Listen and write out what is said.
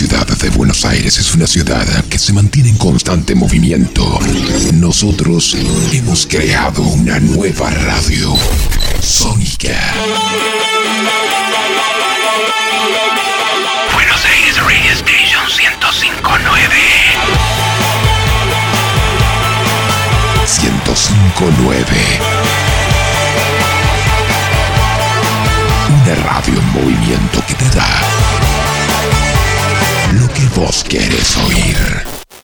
ciudad de Buenos Aires es una ciudad que se mantiene en constante movimiento. Nosotros hemos creado una nueva radio, Sónica. Buenos Aires Radio Station 105.9. 105.9. Una radio en movimiento que te da lo que vos quieres oír.